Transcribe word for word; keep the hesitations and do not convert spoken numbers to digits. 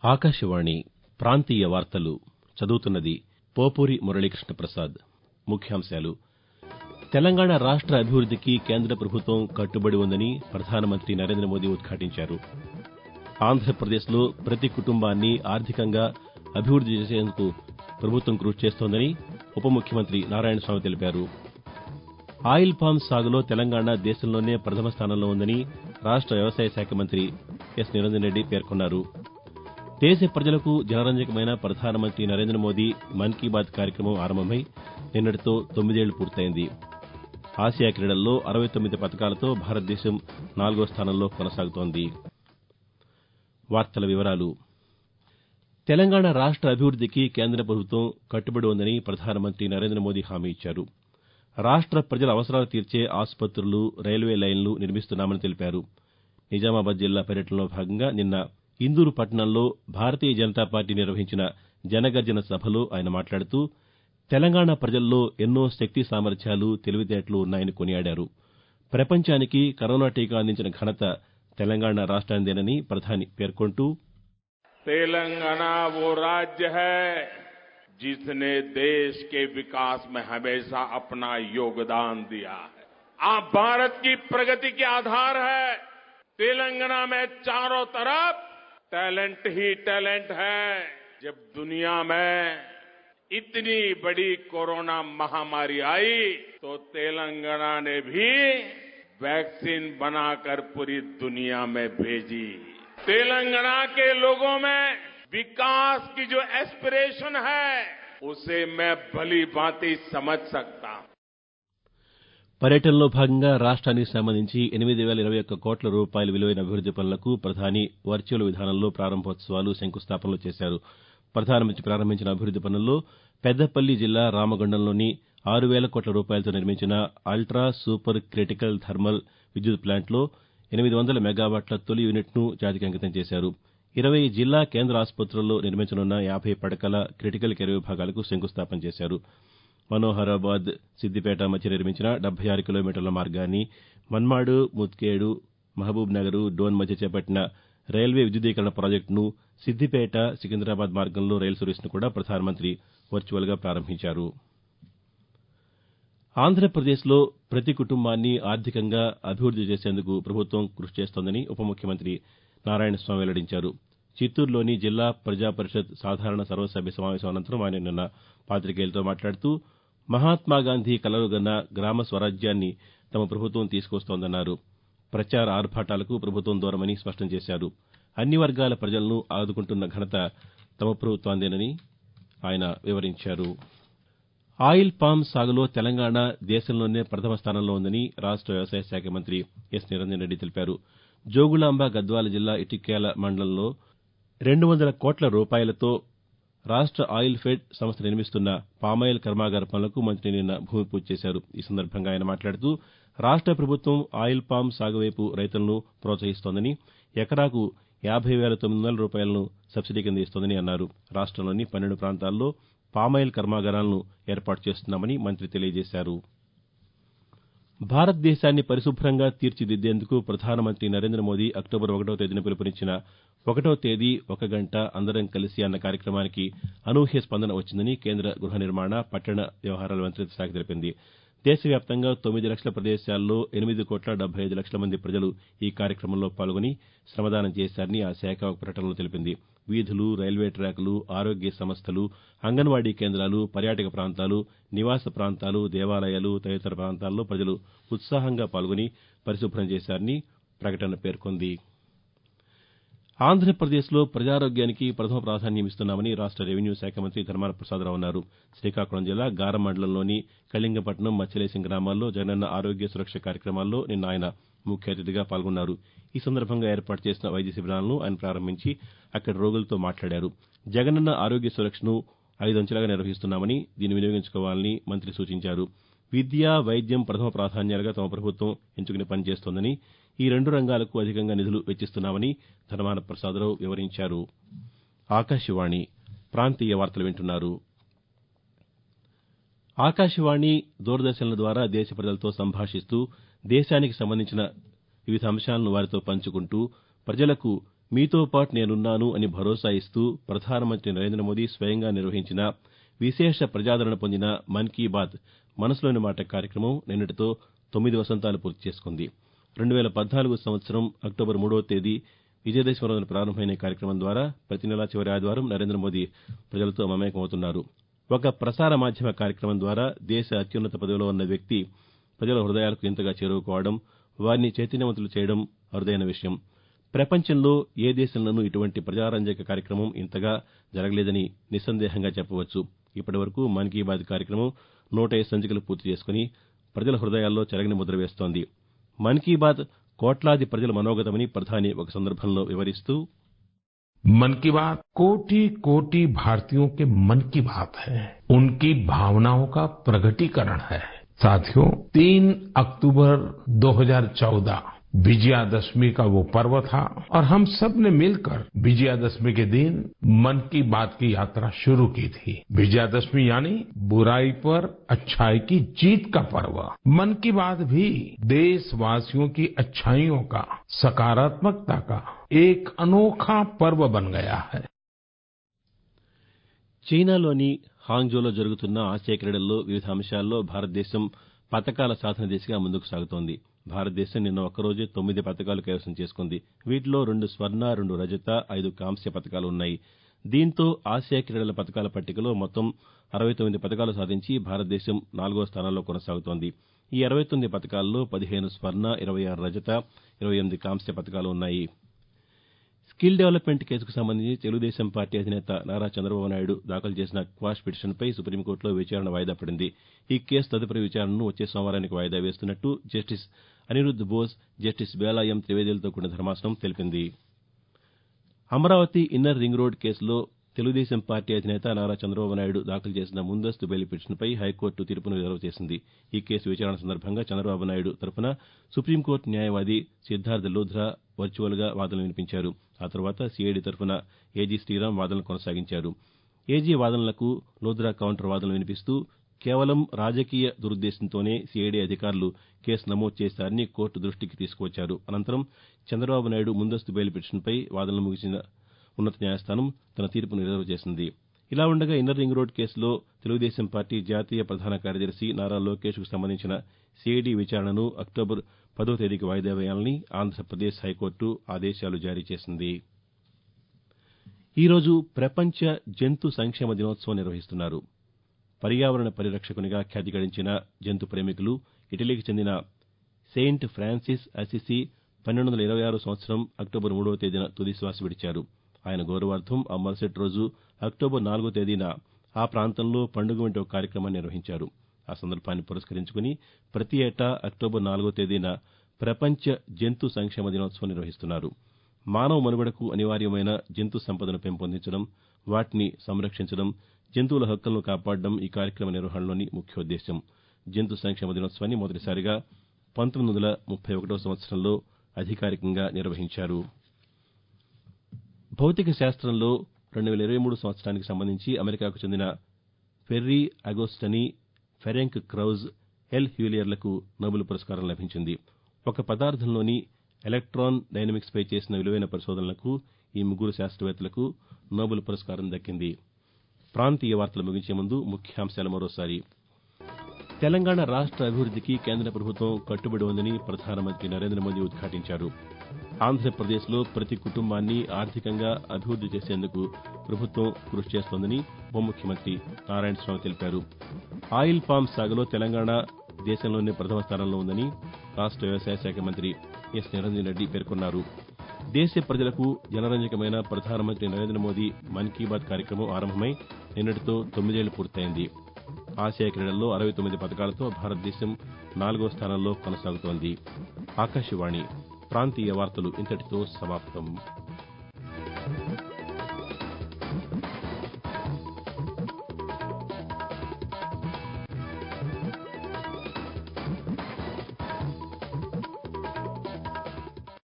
ఆకాశవాణి ప్రాంతీయ వార్తలు చదువుతున్నది పోపూరి మురళీకృష్ణ ప్రసాద్. ముఖ్యాంశాలు తెలంగాణ రాష్ట అభివృద్దికి కేంద్ర ప్రభుత్వం కట్టుబడి ఉందని ప్రధానమంత్రి నరేంద్ర మోదీ ఉద్ఘాటించారు. ఆంధ్రప్రదేశ్లో ప్రతి కుటుంబాన్ని ఆర్థికంగా అభివృద్ది చేసేందుకు ప్రభుత్వం కృషి చేస్తోందని ఉప ముఖ్యమంత్రి నారాయణస్వామి తెలిపారు. ఆయిల్ పామ్ సాగులో తెలంగాణ దేశంలోనే ప్రథమ స్థానంలో ఉందని రాష్ట వ్యవసాయ శాఖ మంత్రి ఎస్ నిరంజన్ రెడ్డి పేర్కొన్నారు. దేశ ప్రజలకు జనరంజకమైన ప్రధానమంత్రి నరేంద్ర మోదీ మన్ కీ బాత్ కార్యక్రమం ఆరంభమై నిన్నటితో తొమ్మిదేళ్లు పూర్తయింది. ఆసియా క్రీడల్లో అరవై తొమ్మిది పతకాలతో భారతదేశం నాలుగో స్థానంలో కొనసాగుతోంది. తెలంగాణ రాష్ట అభివృద్దికి కేంద్ర ప్రభుత్వం కట్టుబడి ఉందని ప్రధానమంత్రి నరేంద్ర మోదీ హామీ ఇచ్చారు. రాష్ట ప్రజల అవసరాలు తీర్చే ఆసుపత్రులు, రైల్వే లైన్లు నిర్మిస్తున్నామని తెలిపారు. నిజామాబాద్ జిల్లా పర్యటనలో భాగంగా నిన్న ఇందూరు పట్టణంలో భారతీయ జనతా పార్టీ నిర్వహించిన జనగర్జన సభలో ఆయన మాట్లాడుతూ తెలంగాణ ప్రజల్లో ఎన్నో శక్తి సామర్థ్యాలు, తెలివితేటలు ఉన్నాయని కొనియాడారు. ప్రపంచానికి కరోనా టీకా అందించిన ఘనత తెలంగాణ రాష్ట్రానిదేనని ప్రధాని పేర్కొంటూ तेलंगाना वो राज्य है जिसने देश के विकास में हमेशा अपना योगदान दिया है. आप भारत की प्रगति के आधार है. तेलंगाना में चारों तरफ टैलेंट ही टैलेंट है. जब दुनिया में इतनी बड़ी कोरोना महामारी आई तो तेलंगाना ने भी वैक्सीन बनाकर पूरी दुनिया में भेजी. तेलंगाना के लोगों में विकास की जो एस्पिरेशन है उसे मैं भली भांति समझ सकता हूं. పర్యటనలో భాగంగా రాష్ట్రానికి సంబంధించి ఎనిమిది వేల ఇరవై ఒక్క కోట్ల రూపాయల విలువైన అభివృద్ది పనులకు ప్రధాని వర్చువల్ విధానంలో ప్రారంభోత్సవాలు, శంకుస్థాపనలు చేశారు. ప్రధానమంత్రి ప్రారంభించిన అభివృద్ది పనుల్లో పెద్దపల్లి జిల్లా రామగుండంలోని ఆరు వేల కోట్ల రూపాయలతో నిర్మించిన అల్ట్రా సూపర్ క్రిటికల్ థర్మల్ విద్యుత్ ప్లాంట్లో ఎనిమిది వందల మెగావాట్ల తొలి యూనిట్ను జాతికి అంకితం చేశారు. ఇరవై జిల్లా కేంద్ర ఆసుపత్రుల్లో నిర్మించనున్న యాభై పడకల క్రిటికల్ కేర్ విభాగాలకు శంకుస్థాపన చేశారు. మనోహరాబాద్, సిద్దిపేట మధ్య నిర్మించిన డెబ్బై ఆరు కిలోమీటర్ల మార్గాన్ని, మన్మాడు, ముత్కేడు, మహబూబ్ నగర్, డోన్ మధ్య చేపట్టిన రైల్వే విద్యుదీకరణ ప్రాజెక్టును, సిద్దిపేట, సికింద్రాబాద్ మార్గంలో రైలు సర్వీసును కూడా ప్రధానమంత్రి వర్చువల్గా ప్రారంభించారు. ఆంధ్రప్రదేశ్లో ప్రతి కుటుంబాన్ని ఆర్థికంగా అభివృద్ది చేసేందుకు ప్రభుత్వం కృషి చేస్తోందని ఉప ముఖ్యమంత్రి నారాయణస్వామి వెల్లడించారు. చిత్తూరులోని జిల్లా ప్రజా పరిషత్ సాధారణ సర్వసభ్య సమావేశం అనంతరం ఆయన నిన్న పాతికేయులతో మాట్లాడుతూ మహాత్మాగాంధీ కలలుగన్న గ్రామ స్వరాజ్యాన్ని తమ ప్రభుత్వం తీసుకొస్తోందన్నారు. ప్రచార ఆర్భాటాలకు ప్రభుత్వం దూరమని స్పష్టం చేశారు. అన్ని వర్గాల ప్రజలను ఆదుకుంటున్న ఘనత తమ ప్రభుత్వానిదేనని ఆయన వివరించారు. ఆయిల్ పామ్ సాగులో తెలంగాణ దేశంలోనే ప్రథమ స్థానంలో ఉందని రాష్ట వ్యవసాయ శాఖ మంత్రి ఎస్ నిరంజన్ రెడ్డి తెలిపారు. జోగులాంబ గద్వాల జిల్లా ఇటిక్యాల మండలంలో రెండు వందల కోట్ల రూపాయలతో రాష్ట ఆయిల్ ఫెడ్ సంస్థ నిర్మిస్తున్న పామాయిల్ కర్మాగార పనులకు మంత్రి నిన్న భూమి పూజ చేశారు. ఈ సందర్భంగా ఆయన మాట్లాడుతూ రాష్ట ప్రభుత్వం ఆయిల్ పామ్ సాగు వైపు రైతులను ప్రోత్సహిస్తోందని, ఎకరాకు యాభై వేల తొమ్మిది వందల రూపాయలను సబ్సిడీ కింద ఇస్తోందని అన్నారు. రాష్టంలోని పన్నెండు ప్రాంతాల్లో పామాయిల్ కర్మాగారాలను ఏర్పాటు చేస్తున్నామని మంత్రి తెలియజేశారు. భారతదేశాన్ని పరిశుభ్రంగా తీర్చిదిద్దేందుకు ప్రధానమంత్రి నరేంద్ర మోదీ అక్టోబర్ ఒకటో తేదీన పిలుపునిచ్చిన ఒకటో తేదీ ఒక గంట అందరం కలిసి అన్న కార్యక్రమానికి అనూహ్య స్పందన వచ్చిందని కేంద్ర గృహ నిర్మాణ, పట్టణ వ్యవహారాల మంతిత్వ శాఖ తెలిపింది. దేశవ్యాప్తంగా తొమ్మిది లక్షల ప్రదేశాల్లో ఎనిమిది కోట్ల డెబ్బై ఐదు లక్షల మంది ప్రజలు ఈ కార్యక్రమంలో పాల్గొని శ్రమదానం చేశారని ఆ శాఖ ఒక ప్రకటనలో తెలిపింది. వీధులు, రైల్వే ట్రాకులు, ఆరోగ్య సంస్థలు, అంగన్వాడీ కేంద్రాలు, పర్యాటక ప్రాంతాలు, నివాస ప్రాంతాలు, దేవాలయాలు తదితర ప్రాంతాల్లో ప్రజలు ఉత్సాహంగా పాల్గొని పరిశుభ్రం చేశారని ప్రకటన పేర్కొంది. ఆంధ్రప్రదేశ్లో ప్రజారోగ్యానికి ప్రథమ ప్రాధాన్యమిస్తున్నామని రాష్ట రెవెన్యూ శాఖ మంత్రి ధర్మాన ప్రసాదరావు అన్నారు. శ్రీకాకుళం జిల్లా గారం మండలంలోని కళింగపట్నం, మచ్చలేశం గ్రామాల్లో జగనన్న ఆరోగ్య సురక్ష కార్యక్రమాల్లో నిన్న ఆయన ముఖ్య అతిథిగా పాల్గొన్నారు. ఈ సందర్భంగా ఏర్పాటు చేసిన వైద్య శిబిరాలను ఆయన ప్రారంభించి అక్కడి రోగులతో మాట్లాడారు. జగనన్న ఆరోగ్య సురక్షను ఐదంచెలుగా నిర్వహిస్తున్నామని, దీన్ని వినియోగించుకోవాలని మంత్రి సూచించారు. విద్య, వైద్యం ప్రథమ ప్రాధాన్యాలుగా తమ ప్రభుత్వం ఎంచుకుని పనిచేస్తోందని, ఈ రెండు రంగాలకు అధికంగా నిధులు వెచ్చిస్తున్నామని ధర్మాన ప్రసాదరావు వివరించారు. ఆకాశవాణి ప్రాంతీయ వార్తలు వింటున్నారు. ఆకాశవాణి, దూరదర్శన్ల ద్వారా దేశ ప్రజలతో సంభాషిస్తూ దేశానికి సంబంధించిన వివిధ అంశాలను వారితో పంచుకుంటూ ప్రజలకు మీతో పాటు నేనున్నాను అని భరోసా ఇస్తూ ప్రధానమంత్రి నరేంద్ర మోదీ స్వయంగా నిర్వహించిన విశేష ప్రజాదరణ పొందిన మన్ కీ బాత్ మనసులోని మాట కార్యక్రమం నిన్నటితో తొమ్మిది వసంతాలు పూర్తి చేసుకుంది. రెండు వేల పద్నాలుగు సంవత్సరం అక్టోబర్ మూడవ తేదీ విజయదశమి రోజున ప్రారంభమైన ఈ కార్యక్రమం ద్వారా ప్రతి నెలా చివరి ఆదివారం నరేంద్ర మోదీ ప్రజలతో మమేకమవుతున్నారు. ఒక ప్రసార మాధ్యమ కార్యక్రమం ద్వారా దేశ అత్యున్నత పదవిలో ఉన్న వ్యక్తి ప్రజల హృదయాలకు ఇంతగా చేరువకావడం, వారిని చైతన్యవంతులు చేయడం అరుదైన విషయం. ప్రపంచంలో ఏ దేశంలోనూ ఇటువంటి ప్రజారంజక కార్యక్రమం ఇంతగా జరగలేదని నిస్సందేహంగా చెప్పవచ్చు. ఇప్పటివరకు మన్ కీ బాత్ కార్యక్రమం నూట ఐదు సంచికలు పూర్తి చేసుకుని ప్రజల హృదయాల్లో చెరగని ముద్ర వేస్తోంది. మన్ కీ బాత్ కోట్లాది ప్రజల మనోగతమని ప్రధాని ఒక సందర్భంలో వివరిస్తూ मन की बात कोटि कोटि भारतीयों के मन की बात है, उनकी भावनाओं का प्रगटीकरण है। साथियों, तीन अक्टूबर दो हज़ार चौदह विजयादशमी का वो पर्व था और हम सब ने मिलकर विजयादशमी के दिन मन की बात की यात्रा शुरू की थी। विजयादशमी यानी बुराई पर अच्छाई की जीत का पर्व। मन की बात भी देशवासियों की अच्छाइयों का, सकारात्मकता का एक अनोखा पर्व बन गया है। చైనాలోని హాంగ్జోలో జరుగుతున్న ఆసియా క్రీడల్లో వివిధ అంశాల్లో భారతదేశం పతకాల సాధన దిశగా ముందుకు సాగుతోంది. భారతదేశం నిన్న ఒక్కరోజే తొమ్మిది పతకాలు కైవసం చేసుకుంది. వీటిలో రెండు స్వర్ణ, రెండు రజత, ఐదు కాంస్య పతకాలు ఉన్నాయి. దీంతో ఆసియా క్రీడల పతకాల పట్టికలో మొత్తం అరవై తొమ్మిది పతకాలు సాధించి భారతదేశం నాలుగో స్థానంలో కొనసాగుతోంది. ఈ అరవై తొమ్మిది పతకాల్లో పదిహేను స్వర్ణ, ఇరవై ఆరు రజత, ఇరవై ఎనిమిది కాంస్య పతకాలు ఉన్నాయి. స్కిల్ డెవలప్మెంట్ కేసుకు సంబంధించి తెలుగుదేశం పార్టీ అధినేత నారా చంద్రబాబు నాయుడు దాఖలు చేసిన క్వాష్ పిటిషన్పై సుప్రీంకోర్టులో విచారణ వాయిదా పడింది. ఈ కేసు తదుపరి విచారణను వచ్చే సోమవారానికి వాయిదా వేస్తున్నట్టు justice Anirudh Bose, justice Bela M త్రివేదిలతో కూడిన ధర్మాసనం తెలిపింది. అమరావతి ఇన్నర్ రింగ్ రోడ్ కేసులో తెలుగుదేశం పార్టీ అధినేత నారా చంద్రబాబు నాయుడు దాఖలు చేసిన ముందస్తు బెయిల్ పిటిషన్పై హైకోర్టు తీర్పును రిజర్వ్ చేసింది. ఈ కేసు విచారణ సందర్భంగా చంద్రబాబు నాయుడు తరఫున సుప్రీంకోర్టు న్యాయవాది సిద్దార్థ లూథ్రా వర్చువల్గా వాదనలు వినిపించారు. ఆ తర్వాత సీఐడీ తరఫున ఏజీ శ్రీరామ్ వాదనలు కొనసాగించారు. ఏజీ వాదనలకు లూథ్రా కౌంటర్ వాదనలు వినిపిస్తూ కేవలం రాజకీయ దురుద్దేశంతోనే సీఐడీ అధికారులు కేసు నమోదు చేశారని కోర్టు దృష్టికి తీసుకువచ్చారు. అనంతరం చంద్రబాబు నాయుడు ముందస్తు బెయిల్ పిటిషన్పై వాదనలు ముగిసిన ఉన్నత న్యాయస్థానం తన తీర్పును రిజర్వ్ చేసింది. ఇలా ఉండగా ఇన్నర్ రింగ్ రోడ్ కేసులో తెలుగుదేశం పార్టీ జాతీయ ప్రధాన కార్యదర్శి నారా లోకేష్కు సంబంధించిన సీఐడీ విచారణను అక్టోబర్ పదో తేదీకి వాయిదా వేయాలని ఆంధ్రప్రదేశ్ హైకోర్టు ఆదేశాలు జారీ చేసింది. ఈరోజు ప్రపంచ జంతు సంక్షేమ దినోత్సవం నిర్వహిస్తున్నారు. పర్యావరణ పరిరక్షకునిగా ఖ్యాతి గడించిన జంతు ప్రేమికులు ఇటలీకి చెందిన సెయింట్ ఫ్రాన్సిస్ అసిసి పన్నెండు వందల ఇరవై ఆరు సంవత్సరం అక్టోబర్ మూడవ తేదీన తుది శ్వాస విడిచారు. ఆయన గౌరవార్థం ఆ మరుసటి రోజు అక్టోబర్ నాలుగో తేదీన ఆ ప్రాంతంలో పండుగ వంటి ఒక కార్యక్రమాన్ని నిర్వహించారు. ఆ సందర్భాన్ని పురస్కరించుకుని ప్రతి ఏటా అక్టోబర్ నాలుగో తేదీన ప్రపంచ జంతు సంక్షేమ దినోత్సవం నిర్వహిస్తున్నారు. మానవ మనుగడకు అనివార్యమైన జంతు సంపదను పెంపొందించడం, వాటిని సంరక్షించడం, జంతువుల హక్కులను కాపాడడం ఈ కార్యక్రమ నిర్వహణలోని ముఖ్యోద్దేశం. జంతు సంక్షేమ దినోత్సవాన్ని మొదటిసారిగా పంతొమ్మిది వందల ముప్పై ఒకటో సంవత్సరంలో అధికారికంగా నిర్వహించారు. భౌతిక శాస్త్రంలో రెండు వేల ఇరవై మూడు సంవత్సరానికి సంబంధించి అమెరికాకు చెందిన Pierre Agostini, Ferenc Krausz, L హ్యూలియర్లకు నోబెల్ పురస్కారం లభించింది. ఒక పదార్థంలోని ఎలక్ట్రాన్ డైనమిక్స్పై చేసిన విలువైన పరిశోధనలకు ఈ ముగ్గురు శాస్త్రవేత్తలకు నోబెల్ పురస్కారం దక్కింది. ప్రాంతీయ వార్తలు ముగించే ముందు ముఖ్యాంశాలు మరోసారి. తెలంగాణ రాష్ట్ర అభివృద్దికి కేంద్ర ప్రభుత్వం కట్టుబడి ఉందని ప్రధానమంత్రి నరేంద్ర మోదీ ఉద్ఘాటించారు. ఆంధ్రప్రదేశ్లో ప్రతి కుటుంబాన్ని ఆర్థికంగా అభివృద్ది చేసేందుకు ప్రభుత్వం కృషి చేస్తోందని ఉప ముఖ్యమంత్రి నారాయణస్వామి తెలిపారు. ఆయిల్ పామ్ సాగులో తెలంగాణ దేశంలోనే ప్రథమ స్థానంలో ఉందని రాష్ట్ర వ్యవసాయ శాఖ మంత్రి ఎస్ నిరంజన్ రెడ్డి పేర్కొన్నారు. దేశ ప్రజలకు జనరంజకమైన ప్రధానమంత్రి నరేంద్ర మోదీ మన్ కీ బాత్ కార్యక్రమం ఆరంభమై నిన్నటితో తొమ్మిదేళ్లు పూర్తయింది. ఆసియా క్రీడల్లో అరవై తొమ్మిది పతకాలతో భారతదేశం నాలుగో స్థానంలో కొనసాగుతోంది. ఆకాశవాణి ప్రాంతీయ వార్తలు ఇంతటితో సమాప్తం.